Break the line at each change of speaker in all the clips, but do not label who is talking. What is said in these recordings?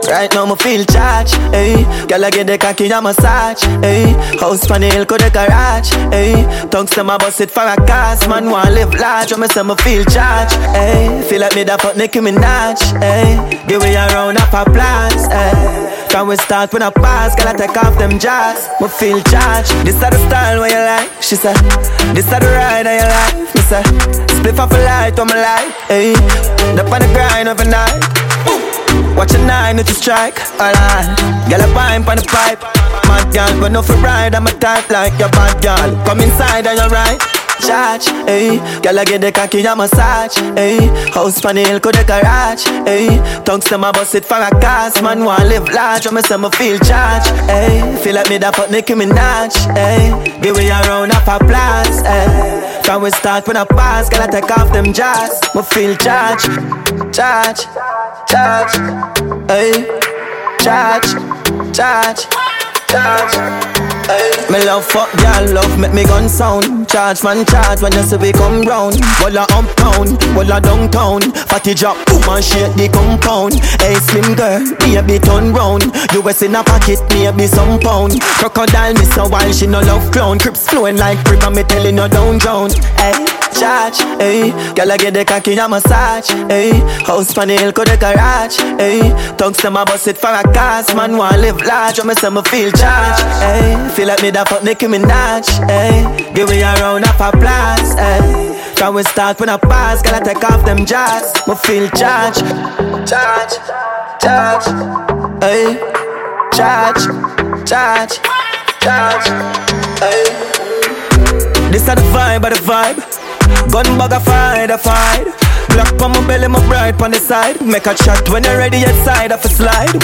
Right now me feel charged, ayy. Girl I get the cocky and massage, ayy. House pan the hill ko the garage, ayy. Tongues to my bust it for a cast. Man want live large, when me say me feel charged, ayy. Feel like me da fuck Nicki Minaj, ayy. Give me a round of applause, ayy. Can we start when I pass? Girl I take off them jars. Me feel charged. This is the style where you like, she said. This is the ride of your life, me say. Split off a light on my light, ayy. Up on the grind overnight. Watch a 9 to strike, alright. Girl a pipe on the pipe. Mad girl, but no for ride. I'm a type like your bad girl. Come inside and you're right. Charge, ayy. Girl I get the cocky and massage, ayy. House pan the hill ko the garage, ayy. Tongues to my bust it for a cast. Man want live large, when me say me feel charged, ayy. Feel like me da fuck Nicki Minaj, ayy. Give me a round of applause, ayy. Can we start when I pass? Girl I take off them jars. Me feel charged, charge, charge, ayy. Charge, charge, charge, ayy. Me love fuck girl, love make me gun sound. Charge man charge when you see we come round. Walla uptown, walla downtown. Fatty drop, boom and shake the compound. Hey slim girl, baby turn round. US in a pocket, maybe some pound. Crocodile miss a while, she no love clown. Crips flowing like river, me telling you don't drown. Hey, charge, ayy. Girl I get the cocky and massage, ayy. House pan the hill ko the garage, ayy. Tongues to my bust it for a cast. Man want live large, when me say me feel charged, ayy. Feel like me da fuck Nicki Minaj, ayy. Give me a round of applause, ayy. Can we start when I pass? Girl I take off them jars. Me feel charged, charge, charge, ayy. Charge, charge, charge, ayy. This is the vibe of the vibe. Gun bag a fight. Black on my belly, my bright on the side. Make a shot when you're ready outside of a slide.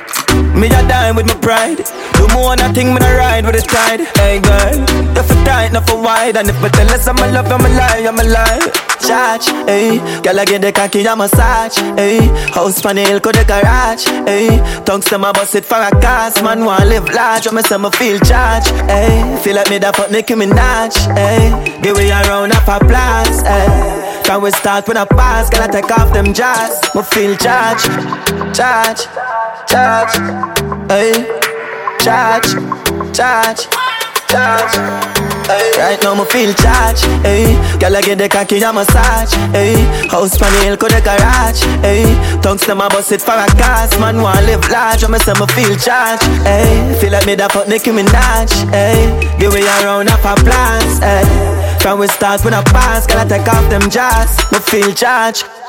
Me a dine with my pride. Do more than a thing, me a ride with the tide. Hey girl, you for tight, not for wide. And if I tell us I'm a love, I'm a lie, I'm a lie. Charge, ayy. Girl I get the cocky and massage, ayy. House pan the hill ko the garage, ayy. Tongues to my bust it for a cast. Man want live large, when me say me feel charged, ayy. Feel like me da fuck Nicki Minaj, ayy. Give me a round of applause, ayy. Can we start when I pass? Girl I take off them jars. Me feel charged, charge, charge, ayy. Charge, charge, charge, ayy. Right now me feel charged, ayy. Girl I get the cocky and massage, ayy. House pan the hill ko the garage, ayy. Tongues to my bust it for a cast. Man want live large, when me say me feel charged, ayy. Feel like me da fuck Nicki Minaj, ayy. Give me a round of applause, ayy. Can we start when I pass? Girl I take off them jars. Me feel charged.